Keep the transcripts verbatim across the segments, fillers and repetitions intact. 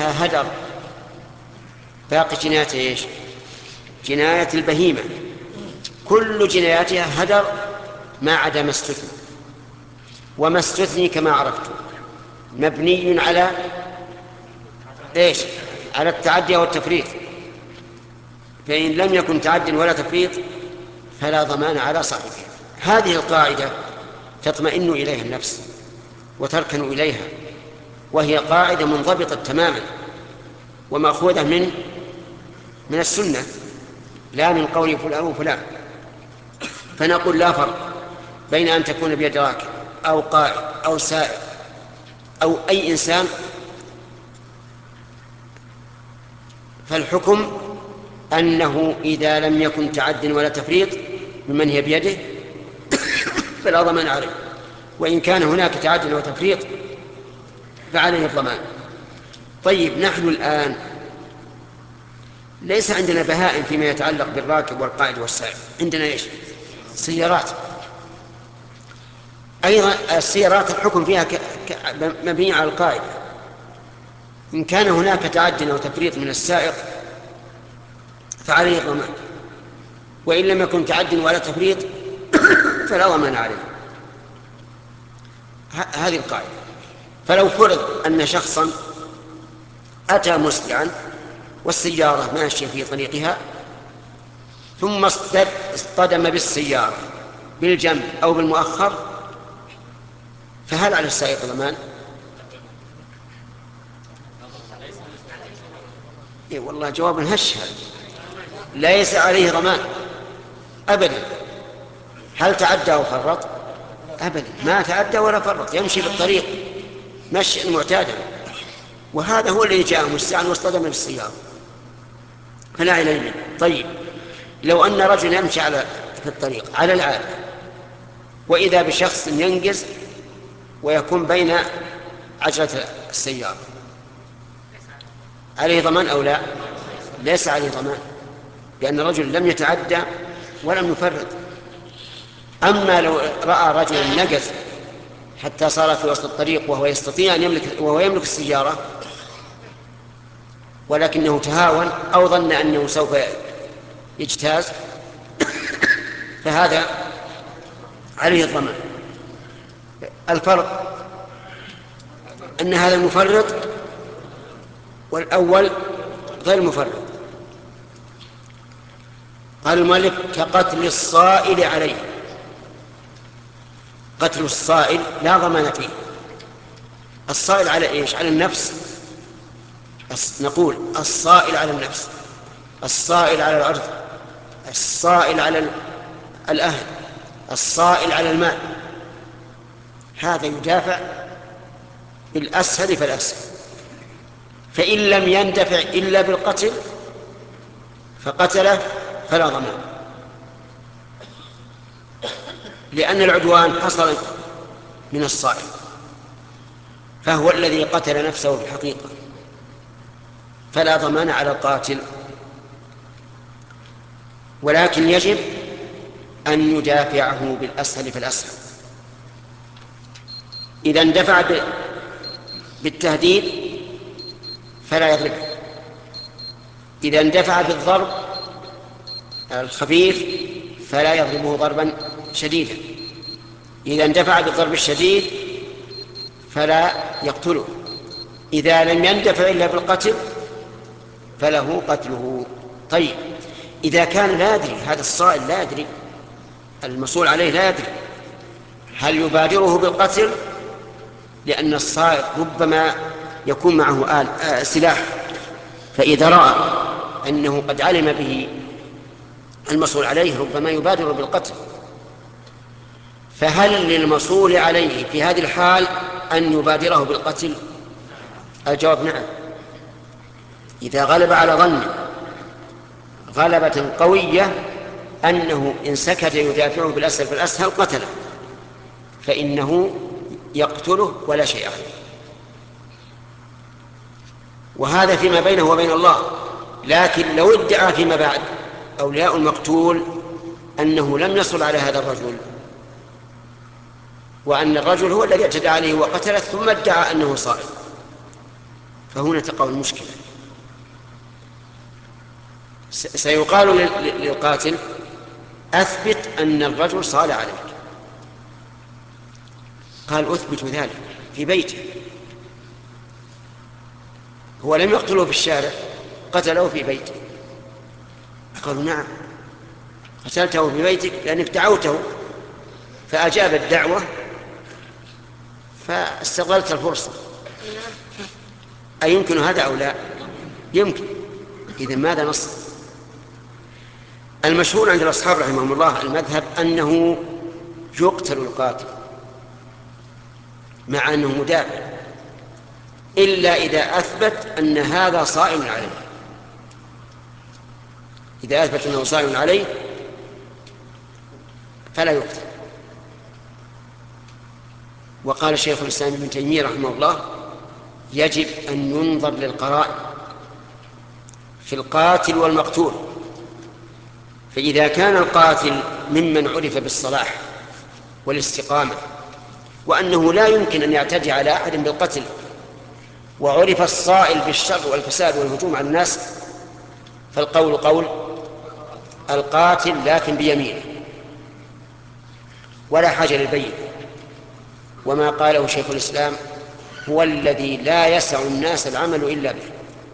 جنايتها هدر. باقي جناية إيش؟ جناية البهيمة، كل جناياتها هدر ما عدا ما استثني. وما استثني كما عرفت مبني على إيش؟ على التعدي والتفريط. فإن لم يكن تعد ولا تفريط فلا ضمان على صاحبه. هذه القاعدة تطمئن إليها النفس وتركن إليها، وهي قاعدة منضبطة تماما ومأخوذة من من السنة لا من قول فلان وفلان. فنقول لا فرق بين أن تكون بيد راكب أو قائد أو سائق أو أي إنسان، فالحكم أنه إذا لم يكن تعد ولا تفريط ممن هي بيده فلا ضمان عليه، وإن كان هناك تعد وتفريط فعليه الضمان. طيب، نحن الآن ليس عندنا بهائم فيما يتعلق بالراكب والقائد والسائق، عندنا إيش؟ سيارات. أيضا السيارات الحكم فيها ك... ك... مبني على القاعدة، إن كان هناك تعد أو تفريط من السائق فعليه الضمان، وإن لم يكن تعد ولا تفريط فلا ضمان عليه. ه... هذه القاعدة. فلو فرض أن شخصا أتى مسرعا والسيارة ماشية في طريقها ثم اصطدم بالسيارة بالجنب أو بالمؤخر، فهل على السائق ضمان؟ إيه والله جواب هش هذا. ليس عليه ضمان أبدا. هل تعدى أو فرط؟ أبدا، ما تعدى ولا فرط، يمشي بالطريق مشيا معتادا، وهذا هو الذي جاء مسرعا واصطدم بالسيارة فلا عليه منه. طيب، لو أن رجل يمشي على في الطريق على العادة وإذا بشخص ينقز ويكون بين عجلة السيارة، عليه ضمان أو لا؟ ليس عليه ضمان، لأن الرجل لم يتعدى ولم يفرط. أما لو رأى رجلا نقز حتى صار في وسط الطريق وهو يستطيع أن يملك وهو يملك السيارة ولكنه تهاون أو ظن أنه سوف يجتاز، فهذا عليه الضمان. الفرق أن هذا المفرط والأول غير مفرط. قال المؤلف: كقتل الصائل عليه. قتل الصائل لا ضمان فيه. الصائل على إيش؟ على النفس. نقول الصائل على النفس، الصائل على الأرض، الصائل على الأهل، الصائل على المال. هذا يدافع بالأسهل فالأسهل. فإن لم يندفع إلا بالقتل فقتله فلا ضمان، لأن العدوان حصل من الصائل، فهو الذي قتل نفسه بالحقيقة، فلا ضمان على القاتل. ولكن يجب أن يدافعه بالأسهل فالأسهل. إذا اندفع بالتهديد فلا يضربه، إذا اندفع بالضرب الخفيف فلا يضربه ضربا شديدا، إذا اندفع بالضرب الشديد فلا يقتله، إذا لم يندفع إلا بالقتل فله قتله. طيب، إذا كان لا يدري، هذا الصائل لا يدري، المسؤول عليه لا يدري، هل يبادره بالقتل؟ لأن الصائل ربما يكون معه آل آه سلاح، فإذا رأى أنه قد علم به المسؤول عليه ربما يبادر بالقتل. فهل للمسؤول عليه في هذه الحال أن يبادره بالقتل؟ الجواب نعم، إذا غلب على ظنه غلبة قوية أنه إن سكت يدافعه بالأسهل فالأسهل قتله، فإنه يقتله ولا شيء عليه. وهذا فيما بينه وبين الله. لكن لو ادعى فيما بعد أولياء المقتول أنه لم يصل على هذا الرجل وأن الرجل هو الذي اعتدى عليه وقتله ثم ادعى أنه صائم، فهنا تقع المشكلة. سيقال للقاتل أثبت أن الرجل صال عليك، قال أثبت ذلك في بيته، هو لم يقتله في الشارع، قتله في بيته. قالوا نعم، قتلته في بيتك لأنك دعوته فأجاب الدعوة فاستغلت الفرصة. أيمكن هذا أو لا؟ يمكن. إذن ماذا نص؟ المشهور عند الأصحاب رحمهم الله المذهب أنه يقتل القاتل مع أنه مدافع، إلا إذا أثبت أن هذا صائم عليه. إذا أثبت أنه صائم عليه فلا يقتل. وقال شيخ الإسلام ابن تيمية رحمه الله يجب أن ينظر للقرائن في القاتل والمقتول، فإذا كان القاتل ممن عرف بالصلاح والاستقامة وأنه لا يمكن أن يعتدي على أحد بالقتل، وعرف الصائل بالشر والفساد والهجوم على الناس، فالقول قول القاتل لكن بيمينه ولا حاجة للبين. وما قاله شيخ الإسلام هو الذي لا يسع الناس العمل إلا به.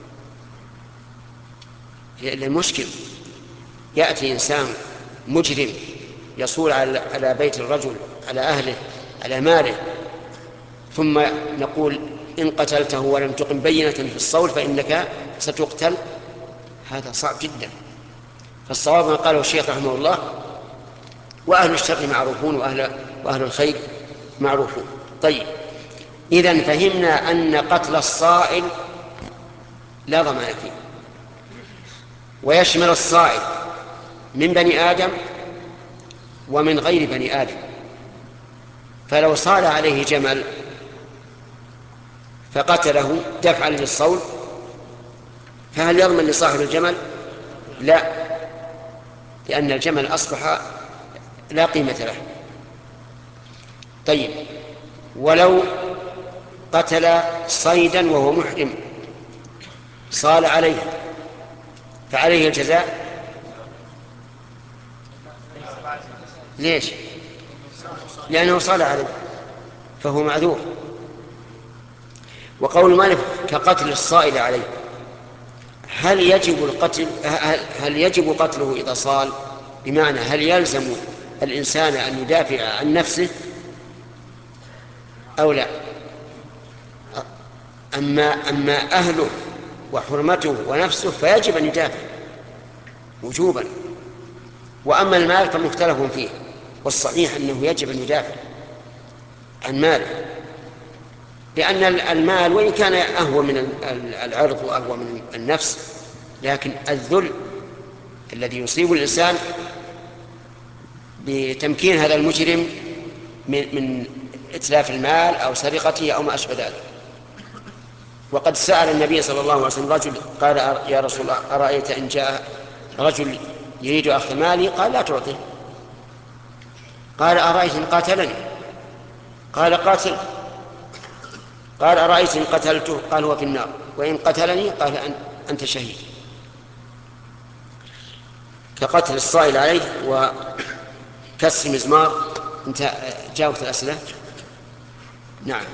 المشكل يأتي إنسان مجرم يصول على بيت الرجل، على أهله، على ماله، ثم نقول إن قتلته ولم تقم بينة في الصول فإنك ستقتل. هذا صعب جدا. فالصواب ما قاله الشيخ رحمه الله وأهل الشر معروفون وأهل, وأهل الخير معروفون. طيب، إذن فهمنا أن قتل الصائل لا ضمان فيه، ويشمل الصائل من بني آدم ومن غير بني آدم. فلو صال عليه جمل فقتله دفعا للصول فهل يضمن لصاحب الجمل؟ لا، لأن الجمل أصبح لا قيمة له. طيب، ولو قتل صيدا وهو محرم صال عليه فعليه الجزاء؟ ليش؟ لأنه صال عليه فهو معذور. وقول مالك كقتل الصائل عليه، هل يجب القتل هل يجب قتله إذا صال؟ بمعنى هل يلزم الإنسان أن يدافع عن نفسه أو لا؟ أما, أما أهله وحرمته ونفسه فيجب أن يدافع وجوبا، وأما المال فمختلف فيه، والصحيح أنه يجب أن يدافع عن ماله، لأن المال وإن كان أهوى من العرض وأهوى من النفس، لكن الذل الذي يصيب الإنسان بتمكين هذا المجرم من إتلاف المال أو سرقته أو ما أشبه ذلك. وقد سأل النبي صلى الله عليه وسلم رجل قال يا رسول الله أرأيت إن جاء رجل يريد أخذ مالي؟ قال لا تعطيه. قال أرأيت إن قاتلني؟ قال قاتل. قال أرأيت إن قتلته؟ قال هو في النار. وإن قتلني؟ قال أنت شهيد. كقتل الصائل عليه وكسر مزمار. انت جاوبت الأسئلة؟ نعم.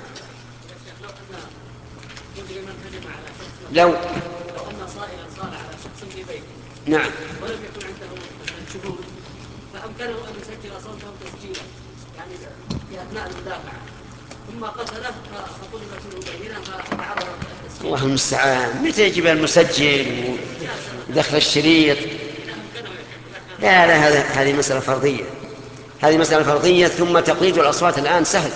لو لو أن صائلا صار على شخص في بيته نعم ولم يكن عنده شهود فأمكنه أن يسجل صوته تسجيلا يعني في أثناء المدافعة، ثم قتله فطلبت منه بينة فتعرض التسجيل. الله المستعان، متى يجيب المسجل ودخل الشريط؟ لا لا، هذا هذه مسألة فرضية، هذه مسألة فرضية. ثم تقليد الأصوات الآن سهل،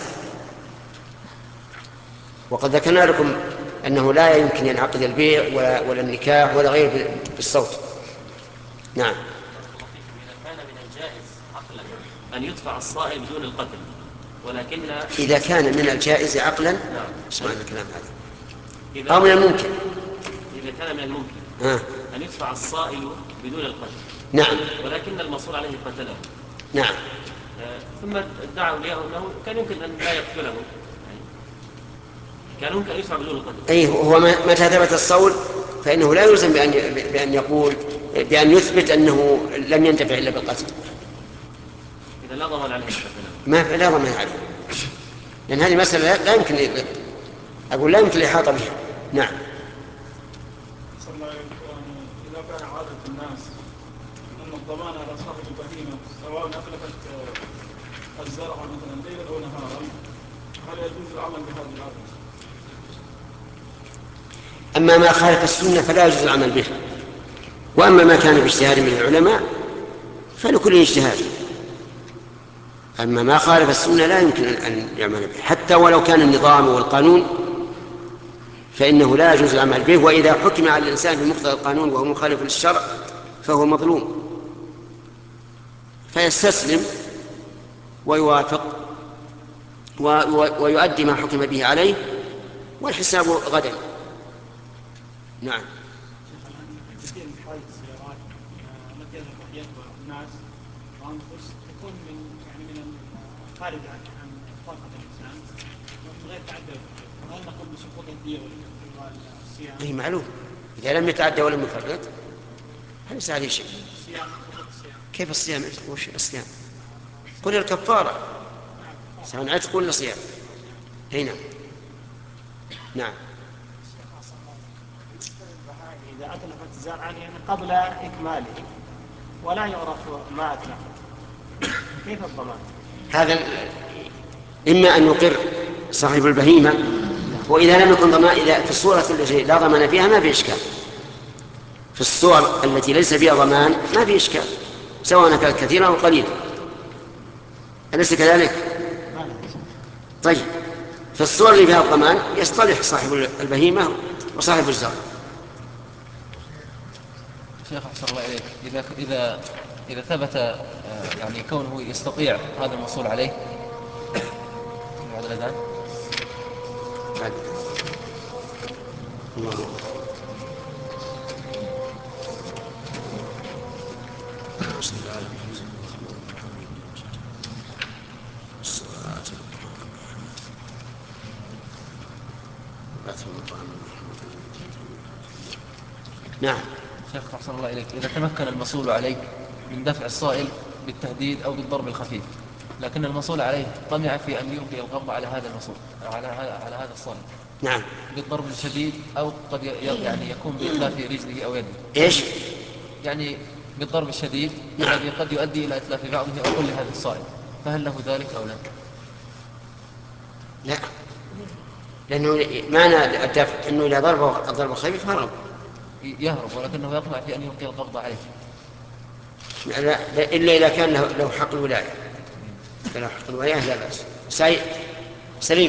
وقد ذكرنا لكم أنه لا يمكن ينعقد البيع ولا, ولا النكاح ولا غير بالصوت. نعم. إذا كان من الجائز عقلا أن يدفع الصائل بدون القتل، ولكن إذا كان من الجائز عقلا، نعم. اسمعنا الكلام هذا، أو من الممكن، إذا كان من الممكن آه. أن يدفع الصائل بدون القتل، نعم، ولكن المصور عليه قتله، نعم، آه ثم ادعوا له أنه كان يمكن أن لا يقتله، يعني ممكن يدفع بدون القتل. أي هو متى ثبت الصول فإنه لا يلزم بأن بأن يقول بأن يثبت أنه لم ينتفع إلا بالقتل. إذا لا ضمان عليه ما لا ضمان عليه، لأن هذه مسألة لا يمكن أقول لا يمكن الإحاطة بها. نعم. صلى الله عليه وسلم إذا كان عادة الناس أن الضمان على صاحب البهيمة سواء أخلفت الزرع مثلا ليلا أو نهارا، هل يجوز العمل بهذه العادة؟ أما ما خالف السنة فلا يجوز العمل به، وأما ما كان باجتهاد من العلماء فلكل اجتهاد. أما ما خالف السنة لا يمكن أن يعمل به، حتى ولو كان النظام والقانون فإنه لا يجوز العمل به. وإذا حكم على الإنسان بمقتضى القانون وهو مخالف للشرع فهو مظلوم، فيستسلم ويوافق ويؤدي ما حكم به عليه والحساب غدا. نعم. كثير من حوادث السيارات التي يذهب يتبع الناس وأنفس تكون من يعني من خارج عن عن طاقة الإنسان ومن غير تعدد، وهل نقول بسقوط الدية والصيام؟ أي معلوم، إذا لم يتعدى ولم يفرط ليس عليه شيء. الصيام الصيام كيف الصيام؟ وش الصيام؟ قل الكفارة سواء عتق ولا صيام. هنا نعم. إذا أتلفت الزرع يعني قبل إكماله ولا يعرف ما أتلفت، كيف الضمان؟ هذا إما أن يقر صاحب البهيمة، وإذا لم يكن ضمان، إذا في الصورة التي لا ضمان فيها ما في إشكال، في الصور التي ليس فيها ضمان ما في إشكال سواء كانت كثيرة أو قليلة، أليس كذلك؟ طيب في الصور اللي فيها الضمان يصطلح صاحب البهيمة وصاحب الزرع. شيخ أحسن الله إليك، إذا إذا إذا ثبت يعني كونه يستطيع هذا الوصول عليه بعد الأذان. الله. نعم. شيخ أحسن الله إليك، إذا تمكن المسؤول عليك من دفع الصائل بالتهديد أو بالضرب الخفيف، لكن المسؤول عليه طمع في أن يلقي القبض على هذا المسؤول على على هذا الصائل. نعم. بالضرب الشديد أو قد يعني يكون بإتلاف رجله أو يده. إيش؟ يعني بالضرب الشديد نعم. الذي قد يؤدي إلى إتلاف بعضه أو كل هذا الصائل، فهل له ذلك أو لا؟ لا، لأنه معنى الدفع أنه إذا ضربه الضرب الخفيف هرب يهرب، ولكنه يطمع في أن يلقي القبض عليه. لا, لا إلا إذا كان له, له حق الولاية، له حق الولاية لا بأس. سعيد سليم.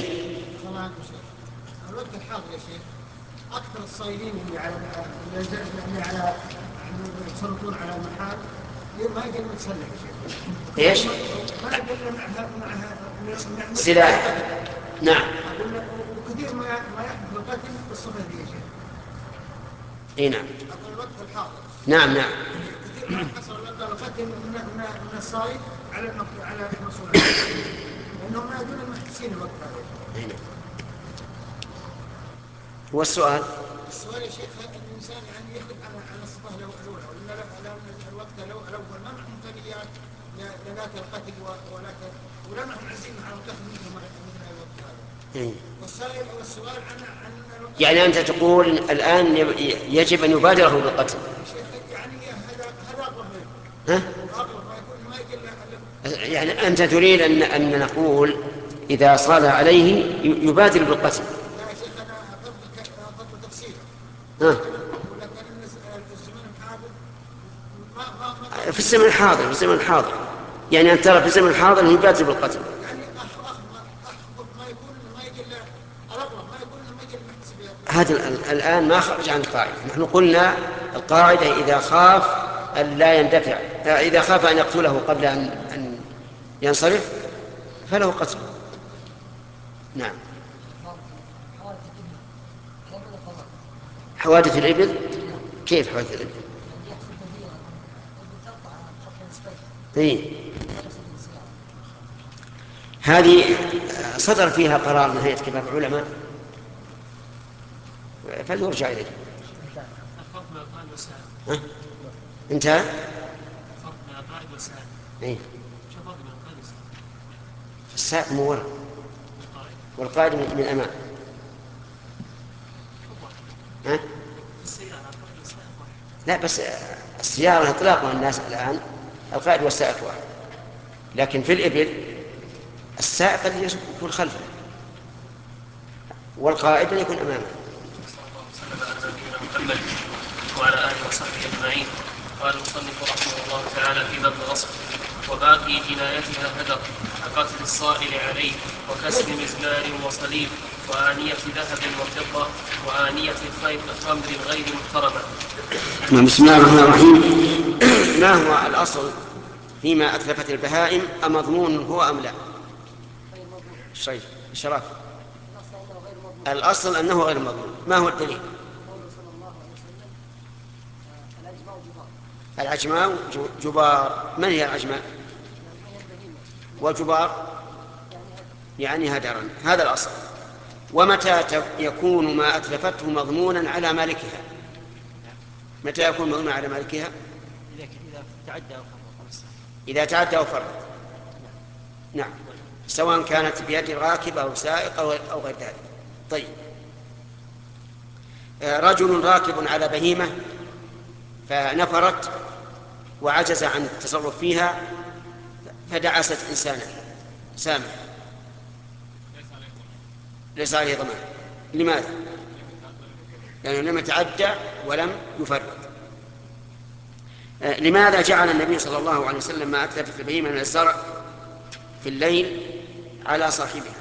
الوقت الحاضر يا شيخ أكثر الصائلين اللي على اللي على يتصرفون على المحال ما يقدر يتسلح يا شيخ. إيش؟ ما يقدر معها معها سلاح. نعم. وكثير ما ما يحدث القتل بالصفة دي يا شيخ. إيه نعم. الوقت الحاضر. نعم نعم. كثير ما حصل القتل من من من الصائل على على المسؤول لأنهم ما يدون المحدثين الوقت هذا. إيه نعم. هو السؤال السؤال يا شيخ الإنسان يعني يخلق على على الصفة الأولى ولا لا الوقت الأول ما معهم إمكانيات لذاك القتل ولا ولا معهم عزيمة على القتل مثل مثل الوقت هذا. إيه. والسائل أو السؤال عن عن الوقت. يعني أنت تقول الآن يجب أن يبادره بالقتل. شيخ يعني هذا هذا أقرب ها؟ أقرب ما يكون ما يجي. يعني أنت تريد أن أن نقول إذا صال عليه يبادر بالقتل. لا يا شيخ أنا أقرب أقرب تفسير. ها؟ ولكن الزمن الحاضر ما ما ما. في الزمن الحاضر في الزمن الحاضر يعني أن ترى في الزمن الحاضر أنه يبادر بالقتل. يعني أحرف ما يكون ما يجي الأقرب ما يكون ما يجي المحتسب. هذا الآن ما خرج عن القاعدة. نحن قلنا القاعدة إذا خاف أن لا يندفع، إذا خاف أن يقتله قبل أن أن ينصرف فله قتل. نعم. حوادث الإبل. كيف حوادث الإبل؟ إيه؟ هذه صدر فيها قرار من هيئة كبار العلماء فليرجع إليه. الفرق بين القائد والسائق. ها؟ انتهى؟ الفرق بين القائد والسائق. إيه؟ شو الفرق بين القائد والسائق؟ السائق من وراء والقائد من أمام. ها؟ السيارة القائد والسائق واحد. لا بس السيارة إطلاقها الناس الآن القائد والسائق واحد، لكن في الإبل السائق قد يكون خلفه والقائد يكون أمامه. محمد وعلى آله وصحبه أجمعين. قال المصنف رحمه الله تعالى في باب الأصل: وباقي جنايتها هدر كقتل الصائل عليه وكسر مزمار وصليب وآنية ذهب وفضة وآنية خمر غير محترمة. بسم الله الرحمن الرحيم. ما هو الأصل فيما أتلفت البهائم؟ أمضمون هو أم لا؟ الشيء الشراف الأصل أنه غير مضمون. ما هو الدليل؟ العجماء جبار. من هي العجماء؟ وجبار يعني هدرا. هذا الأصل. ومتى يكون ما أتلفته مضمونا على مالكها؟ متى يكون مضمونا على مالكها؟ إذا تعدى أو فرط. نعم، سواء كانت بيد الراكب أو سائق أو غير ذلك. طيب، رجل راكب على بهيمة فنفرت وعجز عن التصرف فيها فدعست إنسانا سامع ليس عليه ضمان. لماذا؟ لأنه لم يتعدى ولم يفرط. لماذا جعل النبي صلى الله عليه وسلم ما أتلفت البهيمة من الزرع في الليل على صاحبها؟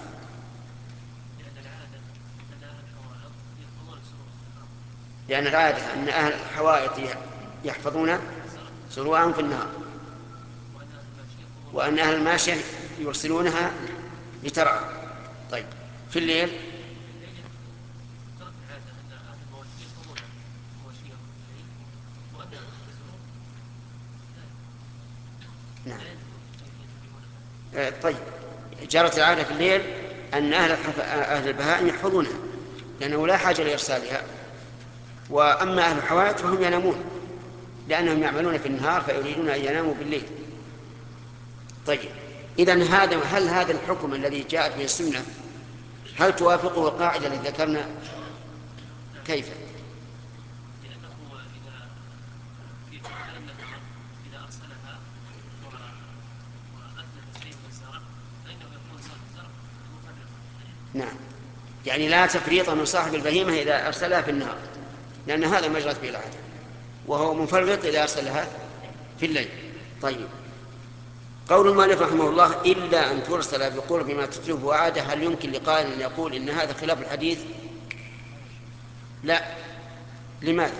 لأن العادة أن أهل الحوائط يحفظون سروعهم في النهار، وأن أهل الماشية يرسلونها لترعى. طيب، في الليل نعم. طيب، جرت العادة في الليل أن أهل, أهل البهائم يحفظونها لأنه لا حاجة لإرسالها، وأما أهل الحوائط فهم ينامون لأنهم يعملون في النهار فيريدون أن يناموا بالليل. طيب، إذن هذا هل هذا الحكم الذي جاءت به السنة هل توافقه القاعدة التي ذكرنا؟ كيف؟ نعم، يعني لا تفريط من صاحب البهيمة إذا أرسلها في النهار، لأن هذا ما جرت به العادة، وهو منفرط إذا أرسلها في الليل. طيب، قول المؤلف رحمه الله: إلا أن ترسل بقرب ما تتلفه عادة، هل يمكن لقائل أن يقول إن هذا خلاف الحديث؟ لا. لماذا؟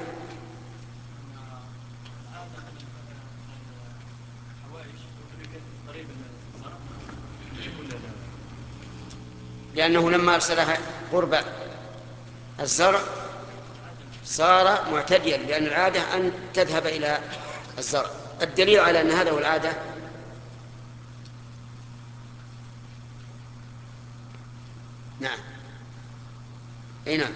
لأنه لما أرسلها قرب الزرع صار معتديا، لأن العادة أن تذهب إلى الزرع. الدليل على أن هذا هو العادة نعم أي نعم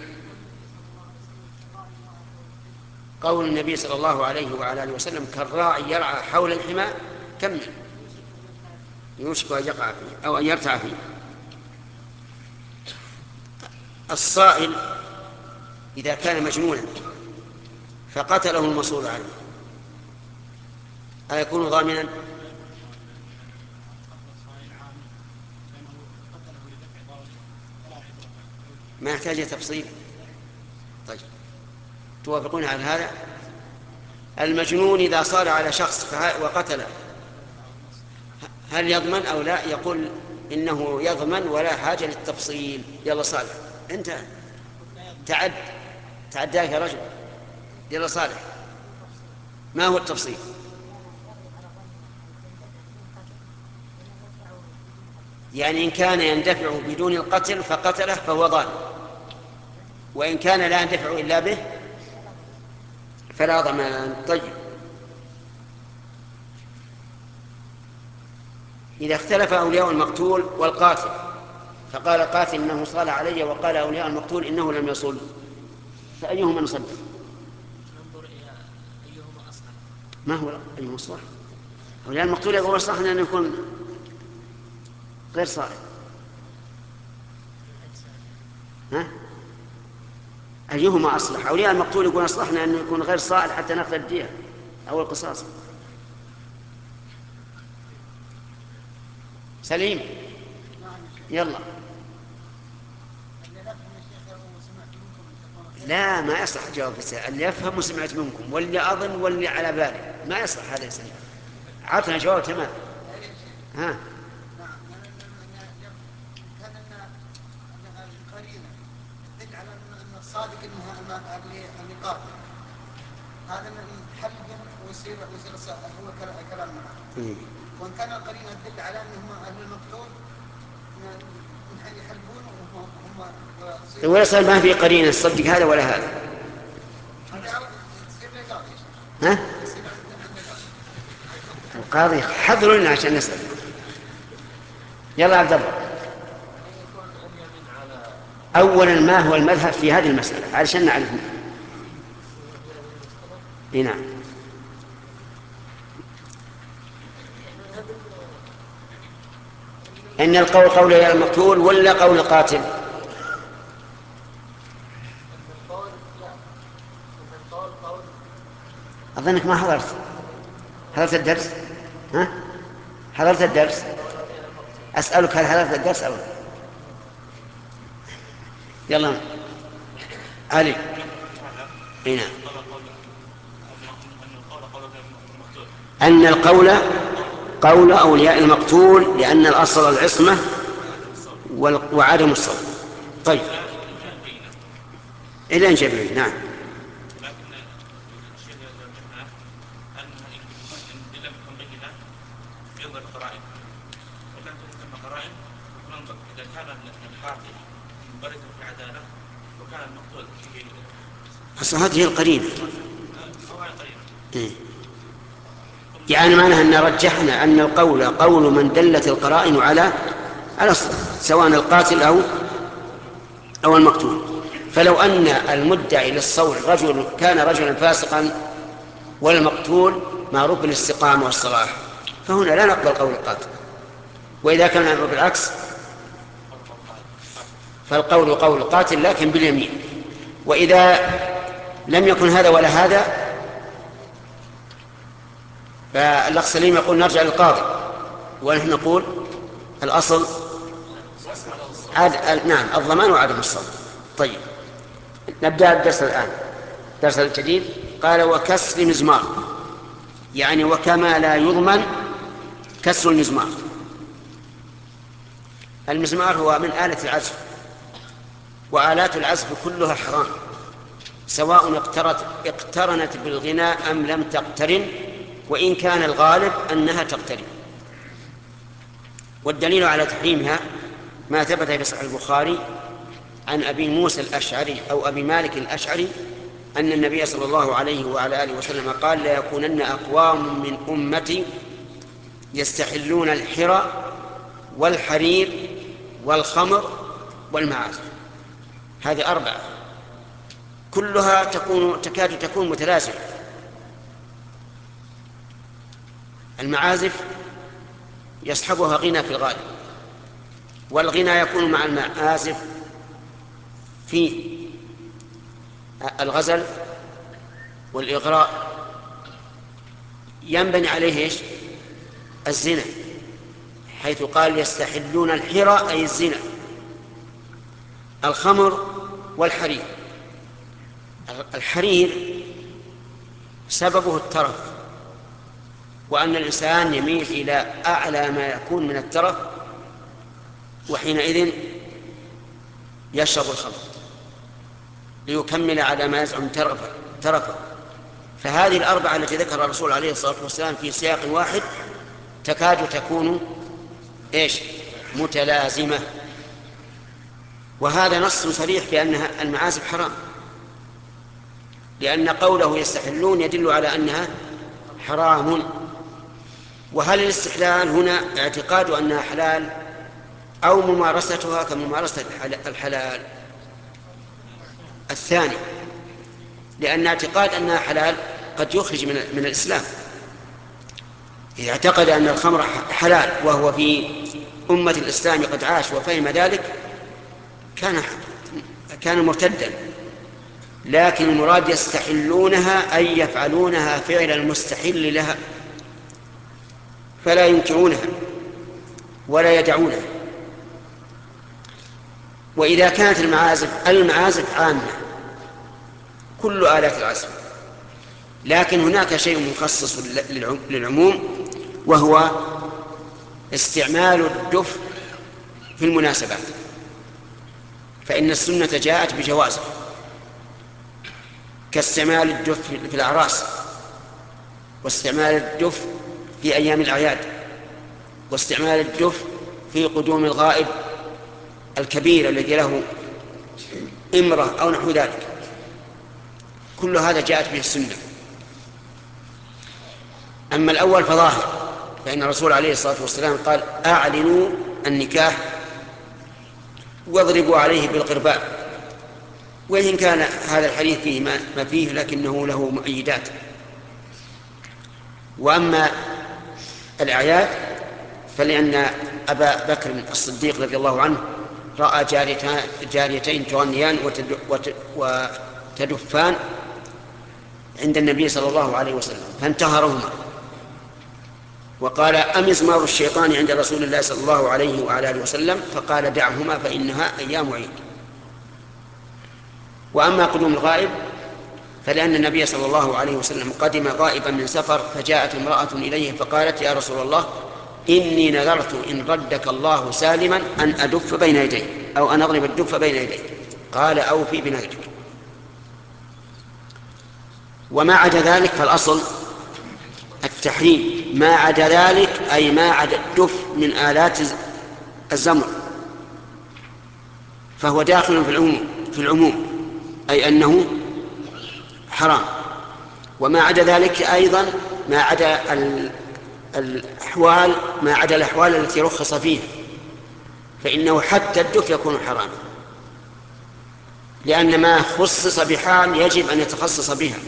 قول النبي صلى الله عليه وعلى آله وسلم: كالراعي يرعى حول الحمى. كمل. يوشك أن يقع فيه أو أن يرتع فيه. الصائل إذا كان مجنونا فقتله المصول عليه أيكون ضامنا؟ ما يحتاج تفصيل. طيب، توافقون على هذا؟ المجنون إذا صار على شخص وقتله هل يضمن أو لا؟ يقول إنه يضمن ولا حاجة للتفصيل. يلا صالح، أنت تعد تعداك يا رجل. يلا صالح، ما هو التفصيل؟ يعني إن كان يندفع بدون القتل فقتله فهو ضامن، وإن كان لا يندفع إلا به فلا ضمان. طيب، إذا اختلف أولياء المقتول والقاتل فقال القاتل إنه صال علي وقال أولياء المقتول إنه لم يصل، فأيهما نصدق؟ ننظر إلى أيهما أصلح. ما هو أيهما أصلح؟ لأن المقتول يقول أصلح أن يكون غير صالح. ها؟ أيهما أصلح؟ أولياء المقتول يقول أصلحنا أنه يكون غير صالح حتى نأخذ الدية أو القصاص. سليم يلا. لا ما يصلح جواب اللي يفهم وسمعت منكم واللي أظن واللي على بالي ما يصلح هذا السنة. عطنا جواب تمام. ها الصادق انها اللي قاتل هذا من حل ويصير ويصير هو كلام معه. وان كان القرينه تدل على انهم اهل المقتول يحلفون وهم ولا صار ما في قرينه تصدق هذا ولا هذا. ها القاضي حضروا لنا عشان نسأل. يلا عبد الله. أولا ما هو المذهب في هذه المسألة علشان نعرف. نعم. إن القول قول المقتول ولا قول القاتل؟ أظنك ما حضرت حضرت الدرس. ها حضرت الدرس. أسألك هل حضرت الدرس أو يلا علي. هنا أن القول قول أولياء المقتول لأن الأصل العصمة وعدم الصوت. طيب إلى أن جبريل. نعم. أصل هذه القرينة إيه؟ يعني معناها أن رجحنا أن القول قول من دلت القرائن على على سواء القاتل أو أو المقتول. فلو أن المدعي للصول رجل كان رجلا فاسقا والمقتول معروف بالاستقامة والصلاح فهنا لا نقبل قول القاتل. وإذا كان بالعكس فالقول قول القاتل لكن باليمين. وإذا لم يكن هذا ولا هذا فالأخ سليم يقول نرجع للقاضي ونحن نقول الأصل عاد... نعم الضمان وعدم الصوت. طيب نبدأ الدرس الآن. الدرس الجديد قال وكسر مزمار يعني وكما لا يضمن كسر المزمار. المزمار هو من آلة العزف وآلات العزف كلها حرام سواء اقترنت بالغناء أم لم تقترن وإن كان الغالب أنها تقترن. والدليل على تحريمها ما ثبت في صحيح البخاري عن أبي موسى الأشعري أو أبي مالك الأشعري أن النبي صلى الله عليه وعلى آله وسلم قال لا يكونن أقوام من أمتي يستحلون الحرى والحرير والخمر والمعازف. هذه أربعة كلها تكون تكاد تكون متلازمة. المعازف يصحبها غنى في الغالب والغنى يكون مع المعازف في الغزل والإغراء ينبني عليه إيش؟ الزنا حيث قال يستحلون الحرى أي الزنا. الخمر والحرير. الحرير سببه الترف وأن الإنسان يميل إلى أعلى ما يكون من الترف وحينئذ يشرب الخمر ليكمل على ما يزعم ترفه. فهذه الأربعة التي ذكر الرسول عليه الصلاة والسلام في سياق واحد تكاد تكون إيش؟ متلازمة. وهذا نص صريح في أن المعازف حرام لأن قوله يستحلون يدل على أنها حرام. وهل الاستحلال هنا اعتقاد أنها حلال أو ممارستها كممارسة الحلال؟ الثاني لأن اعتقاد أنها حلال قد يخرج من, من الإسلام. إذا اعتقد أن الخمر حلال وهو في أمة الإسلام قد عاش وفهم ذلك كان كان مرتدا. لكن المراد يستحلونها أي يفعلونها فعل المستحل لها، فلا ينكرونها ولا يدعونها. وإذا كانت المعازف المعازف عامة كل آلات العزف، لكن هناك شيء مخصص للعموم وهو استعمال الدف في المناسبات، فإن السنة جاءت بجوازه، كاستعمال الدف في الأعراس، واستعمال الدف في أيام الأعياد، واستعمال الدف في قدوم الغائب الكبير الذي له إمرة أو نحو ذلك. كل هذا جاءت به السنة. أما الأول فظاهر، فإن الرسول عليه الصلاة والسلام قال أعلنوا النكاح واضربوا عليه بالقرباء، وإن كان هذا الحديث فيه ما فيه لكنه له مؤيدات. وأما الأعياد فلأن أبا بكر الصديق رضي الله عنه رأى جاريتين تغنيان وتدفان عند النبي صلى الله عليه وسلم فانتهرهما وقال أمزمار الشيطان عند رسول الله صلى الله عليه وعلى آله وسلم، فقال دعهما فإنها أيام عيد. وأما قدوم الغائب فلأن النبي صلى الله عليه وسلم قدم غائبا من سفر، فجاءت امرأة إليه فقالت يا رسول الله إني نذرت إن ردك الله سالما أن أدف بين يديه أو أن أضرب الدف بين يديه، قال أوفي بنذرك. وما عدا ذلك فالأصل التحريم، ما عدا ذلك أي ما عدا الدف من آلات الزمر فهو داخل في العموم في العموم أي أنه حرام. وما عدا ذلك أيضا ما عدا الأحوال ما عدا الأحوال التي رخص فيها، فإنه حتى الدف يكون حراما، لأن ما خصص بحال يجب أن يتخصص بها.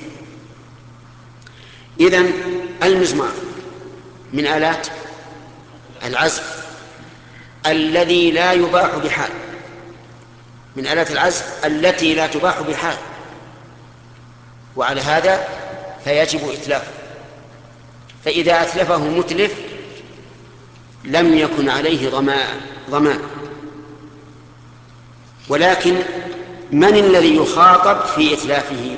إذن المزمار من آلات العزف الذي لا يباح بحال، من آلات العزف التي لا تباح بحال، وعلى هذا فيجب إتلافه. فإذا أتلفه متلف لم يكن عليه ضمان. ولكن من الذي يخاطب في إتلافه؟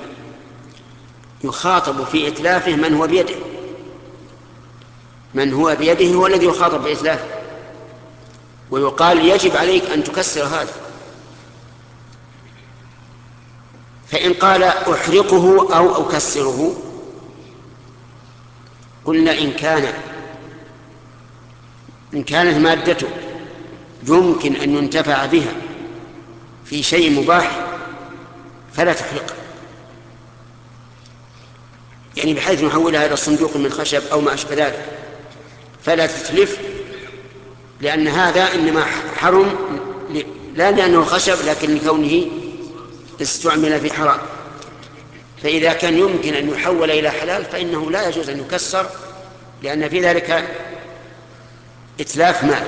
يخاطب في إتلافه من هو بيده، من هو بيده هو الذي يخاطب بإتلافه، ويقال يجب عليك أن تكسر هذا. فإن قال أحرقه أو أكسره قلنا إن كان إن كانت مادته يمكن أن ينتفع بها في شيء مباح فلا تحرقه، يعني بحيث نحولها إلى صندوق من خشب أو ما أشبه ذلك، فلا تتلف، لأن هذا إنما حرم لا لأنه خشب لكن لكونه استعمل في حرام. فإذا كان يمكن أن يحول إلى حلال فإنه لا يجوز أن يكسر، لأن في ذلك إتلاف مال.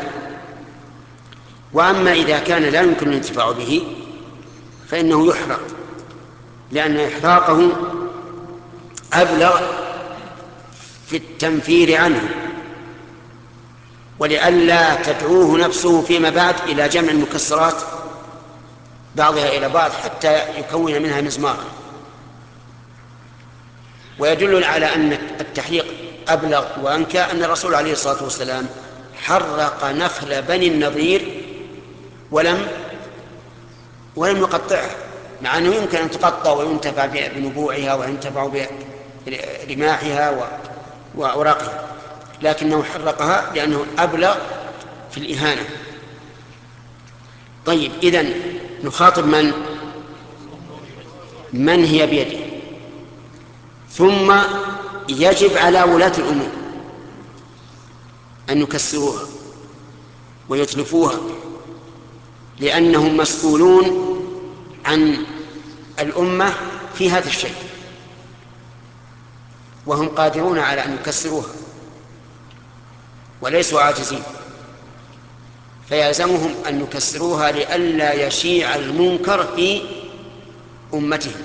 وأما إذا كان لا يمكن الانتفاع به فإنه يحرق، لأن إحراقه أبلغ في التنفير عنه، ولئلا تدعوه نفسه فيما بعد إلى جمع المكسرات بعضها إلى بعض حتى يكون منها مزمارا. ويدل على أن التحريق أبلغ وأنكى أن الرسول عليه الصلاة والسلام حرق نخل بني النضير ولم ولم يقطعها، مع أنه يمكن أن تقطع وينتفع بنبوعها وينتفع برماحها وأوراقها، لكنه حرقها لأنه أبلغ في الإهانة. طيب، إذن نخاطب من من هي بيده. ثم يجب على ولاة الأمور أن يكسروها ويتلفوها، لأنهم مسؤولون عن الأمة في هذا الشيء. وهم قادرون على أن يكسروها وليسوا عاجزين، فيلزمهم أن يكسروها لئلا يشيع المنكر في أمتهم.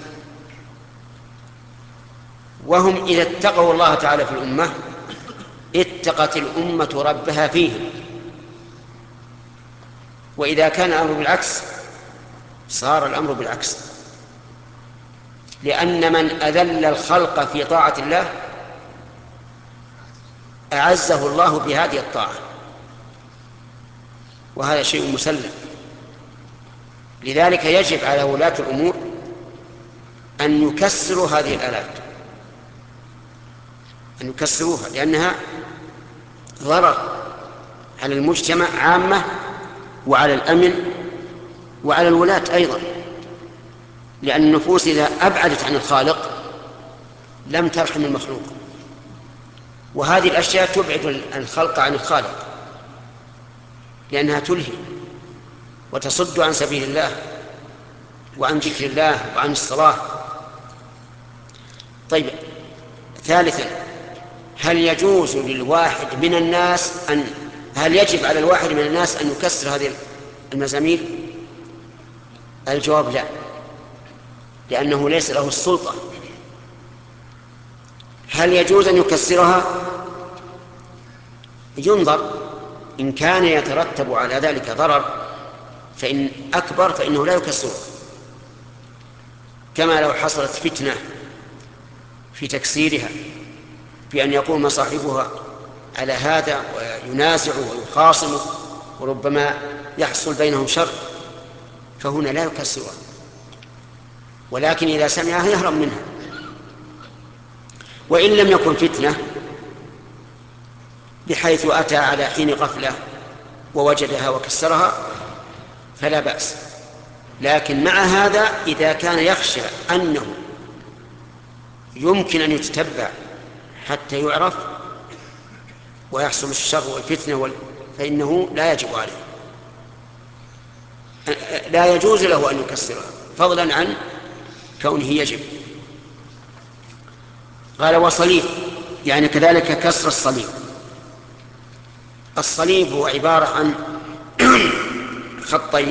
وهم إذا اتقوا الله تعالى في الأمة اتقت الأمة ربها فيهم، وإذا كان الأمر بالعكس صار الأمر بالعكس، لأن من أذل الخلق في طاعة الله أعزه الله بهذه الطاعة، وهذا شيء مسلم. لذلك يجب على ولاة الأمور أن يكسروا هذه الآلات، أن يكسروها، لأنها ضرر على المجتمع عامة وعلى الأمن وعلى الولاة أيضا، لأن النفوس إذا أبعدت عن الخالق لم ترحم المخلوق، وهذه الأشياء تبعد الخلق عن الخالق لأنها تلهي وتصد عن سبيل الله وعن ذكر الله وعن الصلاة. طيب، ثالثا، هل يجوز للواحد من الناس أن هل يجب على الواحد من الناس أن يكسر هذه المزامير؟ الجواب لا، لأنه ليس له السلطة. هل يجوز أن يكسرها؟ ينظر، إن كان يترتب على ذلك ضرر فإن أكبر فإنه لا يكسرها، كما لو حصلت فتنة في تكسيرها بأن يقوم صاحبها على هذا وينازع ويخاصم وربما يحصل بينهم شر، فهنا لا يكسرها، ولكن إذا سمعها يهرب منها. وإن لم يكن فتنة بحيث أتى على حين غفلة ووجدها وكسرها فلا بأس، لكن مع هذا إذا كان يخشى أنه يمكن أن يتتبع حتى يعرف ويحصل الشر والفتنة فإنه لا يجب عليه، لا يجوز له أن يكسرها فضلا عن كونه يجب. قال وصليب، يعني كذلك كسر الصليب. الصليب هو عبارة عن خطين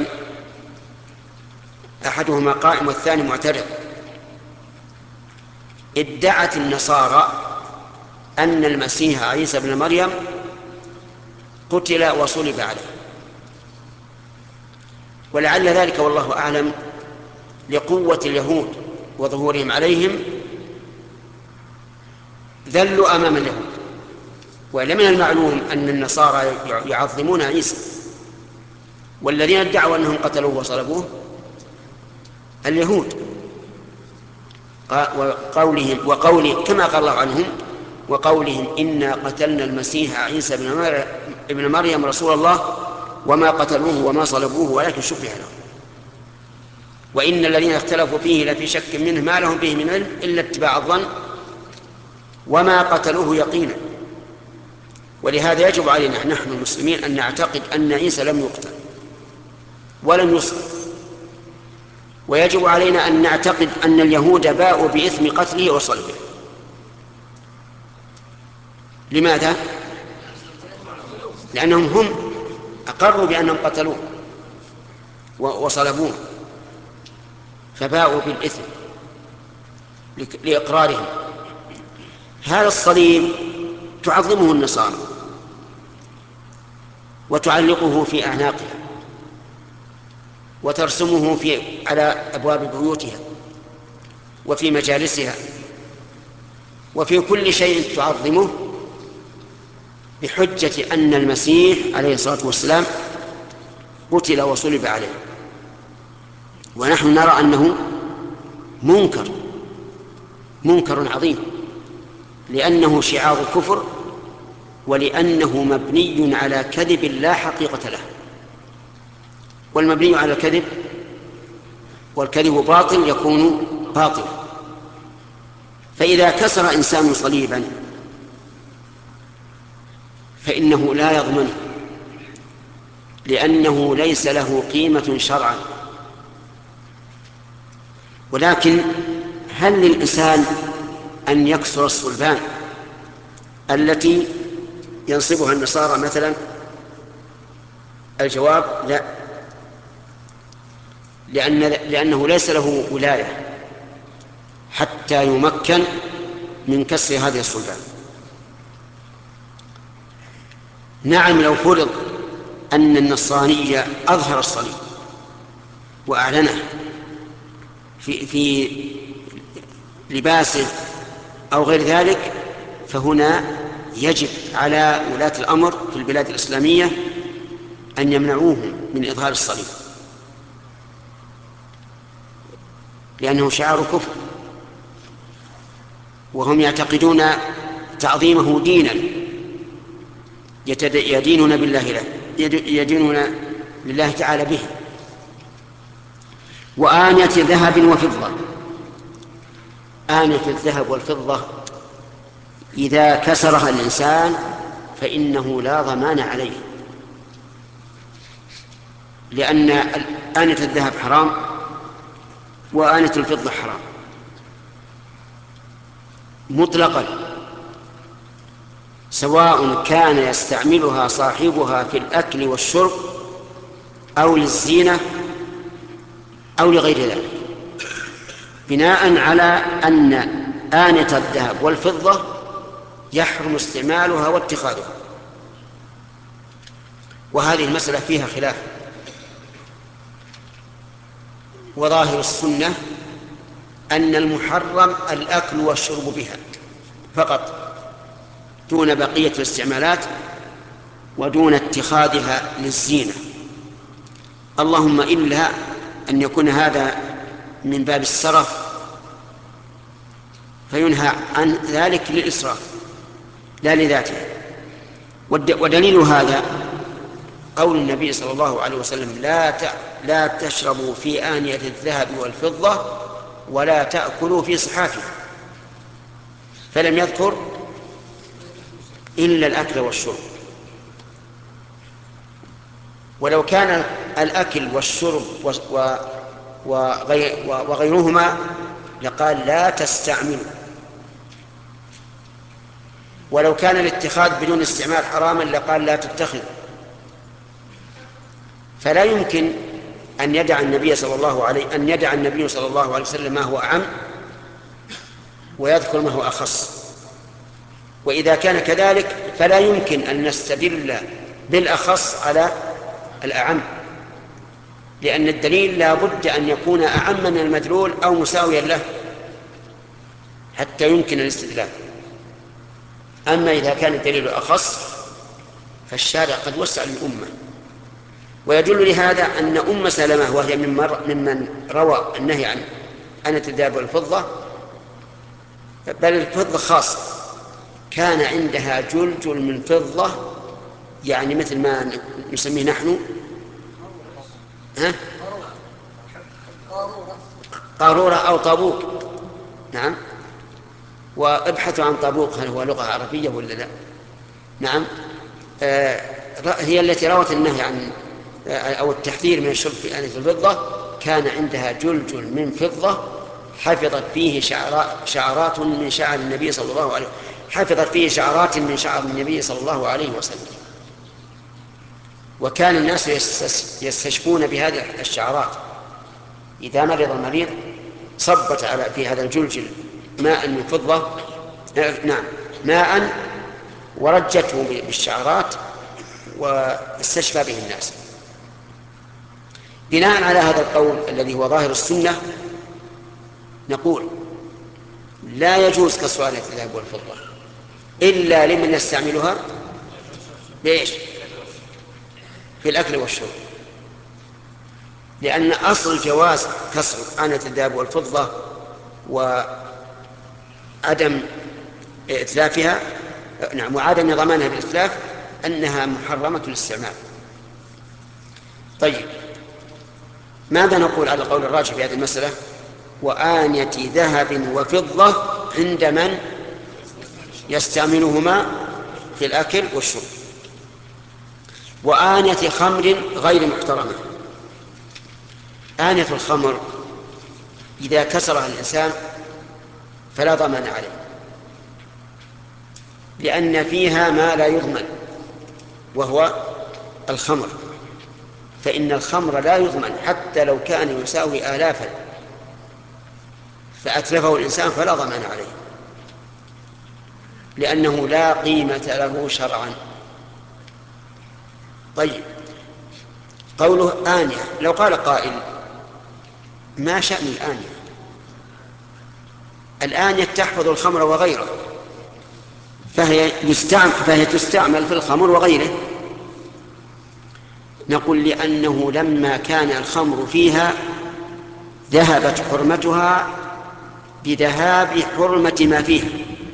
أحدهما قائم والثاني معترض. ادعت النصارى أن المسيح عيسى بن مريم قتل وصلب عليه، ولعل ذلك والله أعلم لقوة اليهود وظهورهم عليهم ذلوا أمام اليهود. ولمن المعلوم أن النصارى يعظمون عيسى، والذين ادعوا أنهم قتلوه وصلبوه اليهود، وقولهم وقوله كما قال الله عنهم وقولهم إنا قتلنا المسيح عيسى بن مريم رسول الله وما قتلوه وما صلبوه ولكن شبه لهم وإن الذين اختلفوا فيه لفي شك منه ما لهم به من علم إلا اتباع الظن وما قتلوه يقينا. ولهذا يجب علينا نحن المسلمين أن نعتقد أن عيسى لم يقتل ولم يصلب، ويجب علينا أن نعتقد أن اليهود باءوا بإثم قتله وصلبه. لماذا؟ لأنهم هم أقروا بأنهم قتلوه وصلبوه فباءوا بالإثم لإقرارهم. هذا الصليب تعظمه النصارى وتعلقه في أعناقها وترسمه في على أبواب بيوتها وفي مجالسها وفي كل شيء تعظمه بحجة أن المسيح عليه الصلاة والسلام قتل وصلب عليه. ونحن نرى أنه منكر منكر عظيم، لأنه شعار الكفر ولأنه مبني على كذب لا حقيقة له، والمبني على الكذب والكذب باطل يكون باطل. فإذا كسر إنسان صليبا فإنه لا يضمنه، لأنه ليس له قيمة شرعا. ولكن هل للإنسان أن يكسر الصلبان التي ينصبها النصارى مثلا؟ الجواب لا، لأن لأنه ليس له ولاية حتى يمكن من كسر هذه الصلبان. نعم، لو فرض أن النصراني أظهر الصليب وأعلنه في, في لباسه أو غير ذلك، فهنا يجب على ولاة الأمر في البلاد الإسلامية أن يمنعوهم من إظهار الصليب، لأنه شعار كفر، وهم يعتقدون تعظيمه دينا يدينون بالله له يدينون لله تعالى به. وآنية ذهب وفضة، آنية الذهب والفضة إذا كسرها الإنسان فإنه لا ضمان عليه، لأن آنية الذهب حرام وآنية الفضة حرام مطلقا، سواء كان يستعملها صاحبها في الأكل والشرب أو للزينة أو لغير ذلك، بناء على أن آنية الذهب والفضة يحرم استعمالها واتخاذها. وهذه المسألة فيها خلاف، وظاهر السنة أن المحرم الأكل والشرب بها فقط دون بقية الاستعمالات ودون اتخاذها للزينة، اللهم إلا أن يكون هذا من باب السرف فينهى عن ذلك للإسراف لا لذاته. ودليل هذا قول النبي صلى الله عليه وسلم: لا لا تشربوا في آنية الذهب والفضة ولا تأكلوا في صحافها، فلم يذكر إلا الأكل والشرب. ولو كان الأكل والشرب وغيرهما لقال لا تستعملوا، ولو كان الاتخاذ بدون استعمال حراما لقال لا تتخذ. فلا يمكن أن يدع النبي صلى الله عليه أن يدع النبي صلى الله عليه وسلم ما هو أعم ويذكر ما هو أخص. وإذا كان كذلك فلا يمكن أن نستدل بالأخص على الأعم، لأن الدليل لا بد أن يكون أعم من المدلول أو مساويا له حتى يمكن الاستدلال. أما إذا كان الدليل أخص فالشارع قد وسع للأمة. ويدل لهذا أن أم سلمة وهي ممن روى النهي عن آنية الذهب والفضة، بل الفضة خاصة، كان عندها جلجل من فضة، يعني مثل ما نسميه نحن ها؟ قارورة أو طابوق. نعم، وابحثوا عن طابوق هل هو لغة عربية ولا لا. نعم، آه هي التي روت النهي عن أو التحذير من الشرب في آنية الفضة. كان عندها جلجل من فضة حفظت فيه شعرات من شعر النبي صلى الله عليه وسلم حفظت فيه شعرات من شعر النبي صلى الله عليه وسلم. وكان الناس يستشفون بهذه الشعرات. إذا مرض المريض صبت على في هذا الجلجل ماء من فضة، نعم ماء، ورجته بالشعرات واستشفى به الناس. بناء على هذا القول الذي هو ظاهر السنة نقول لا يجوز كسر آنية الذهب والفضة إلا لمن يستعملها بإيش؟ في الأكل والشرب، لأن أصل جواز كسر آنية الذهب والفضة وعدم إتلافها نعم وعدم ضمانها بالإتلاف أنها محرمة الاستعمال. طيب، ماذا نقول على القول الراجح في هذه المسألة؟ وآنية ذهب وفضة عند من يستعملهما في الأكل والشرب. وآنية خمر غير محترمة، آنية الخمر إذا كسرها الإنسان فلا ضمان عليه، لأن فيها ما لا يضمن وهو الخمر، فإن الخمر لا يضمن حتى لو كان يساوي آلافا فأتلفه الإنسان فلا ضمان عليه، لأنه لا قيمة له شرعا. طيب، قوله آنية، لو قال قائل ما شأن الآنية؟ الآنية تحفظ الخمر وغيره، فهي, يستعمل فهي تستعمل في الخمر وغيره. نقول لأنه لما كان الخمر فيها ذهبت حرمتها بذهاب حرمة ما فيها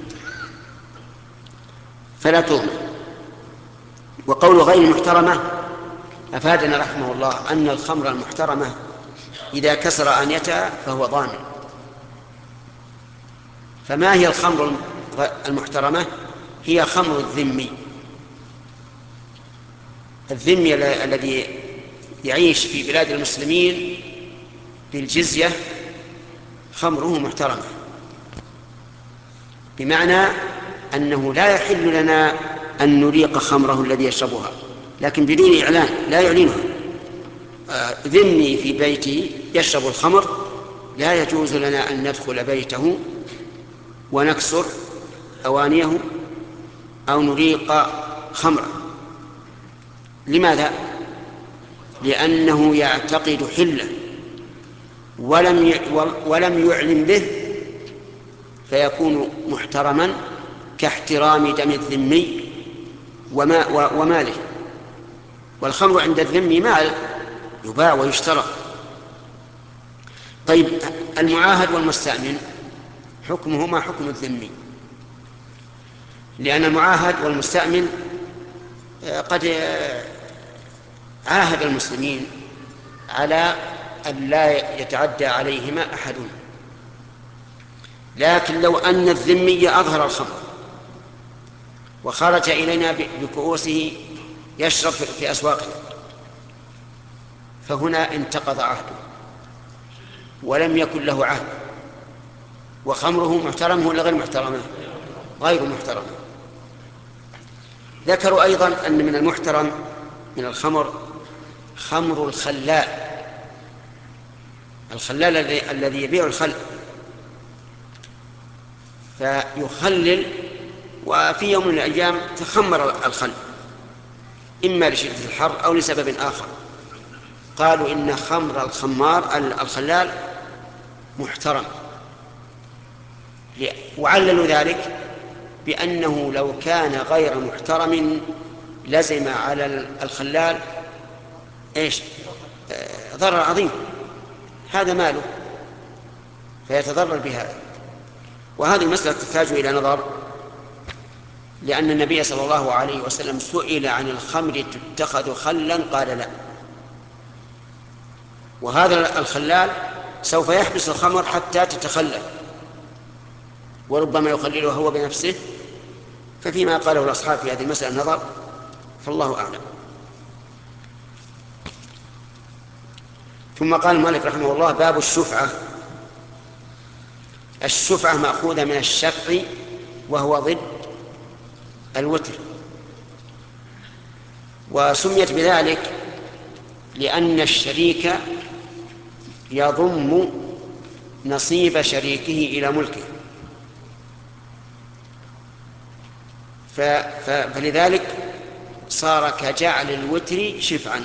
فلا تضمن. وقول غير محترمة أفادنا رحمه الله أن الخمر المحترمة إذا كسر آنيتها فهو ضامن. فما هي الخمر المحترمة؟ هي خمر الذمي. الذمي الذي يعيش في بلاد المسلمين بالجزية خمره محترمة، بمعنى أنه لا يحل لنا أن نريق خمره الذي يشربها، لكن بدون إعلان، لا يعلنها. ذمي في بيته يشرب الخمر، لا يجوز لنا أن ندخل بيته ونكسر أوانيه أو نريق خمره. لماذا؟ لأنه يعتقد حله ولم ولم يعلم به، فيكون محترما كاحترام دم الذمي وماله. والخمر عند الذمي مال يباع ويشترى. طيب، المعاهد والمستأمن حكمهما حكم الذمي، لأن المعاهد والمستأمن قد عاهد المسلمين على أن لا يتعدى عليهما أحد، لكن لو أن الذمي أظهر الخمر وخرج إلينا بكؤوسه يشرب في أسواقنا، فهنا انتقض عهده ولم يكن له عهد، وخمره محترم ولا غير محترمه؟ غير محترمه. ذكروا أيضا أن من المحترم من الخمر خمر الخلال. الخلال الذي يبيع الخل فيخلل، وفي يوم من الأيام تخمر الخل إما لشدة الحر أو لسبب آخر، قالوا إن خمر الخمار الخلال محترم، وعللوا ذلك بأنه لو كان غير محترم لزم على الخلال إيش؟ آه ضرر عظيم، هذا ماله فيتضرر بهذا. وهذه المسألة تحتاج إلى نظر، لأن النبي صلى الله عليه وسلم سئل عن الخمر تتخذ خلا قال لا، وهذا الخلال سوف يحبس الخمر حتى تتخلل، وربما يخللها هو بنفسه. ففيما قاله الأصحاب في هذه المسألة نظر، فالله أعلم. ثم قال المؤلف رحمه الله: باب الشفعة. الشفعة مأخوذة من الشفع وهو ضد الوتر، وسميت بذلك لأن الشريك يضم نصيب شريكه إلى ملكه، فلذلك صار كجعل الوتر شفعا.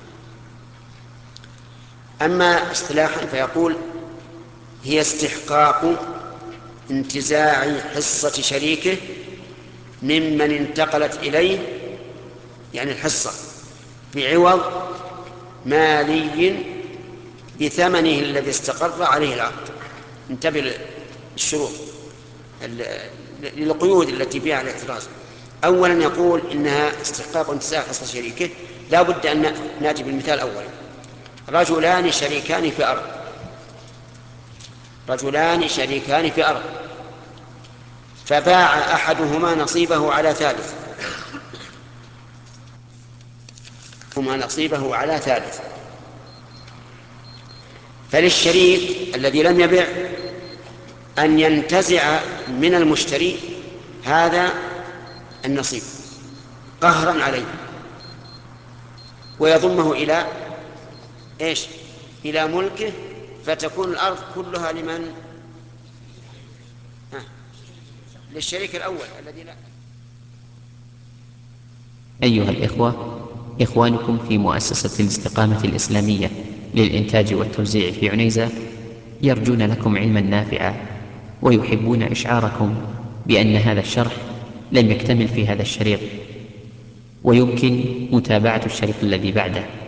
أما اصطلاحا فيقول: هي استحقاق انتزاع حصة شريكه ممن انتقلت إليه، يعني الحصة، بعوض مالي بثمنه الذي استقر عليه العقد. انتبه للشروط للقيود التي فيها الاحتراز. أولا يقول إنها استحقاق انتزاع حصة شريكه، لا بد أن نأتي بالمثال أولا: رجلان شريكان في أرض رجلان شريكان في أرض فباع أحدهما نصيبه على ثالث هما نصيبه على ثالث فللشريك الذي لم يبع أن ينتزع من المشتري هذا النصيب قهرا عليه، ويضمه إلى إيش؟ إلى ملكه، فتكون الأرض كلها لمن؟ ها. للشريك الأول الذي لا. أيها الإخوة، إخوانكم في مؤسسة الاستقامة الإسلامية للإنتاج والتوزيع في عنيزة يرجون لكم علما نافعا، ويحبون إشعاركم بأن هذا الشرح لم يكتمل في هذا الشريط، ويمكن متابعة الشريط الذي بعده.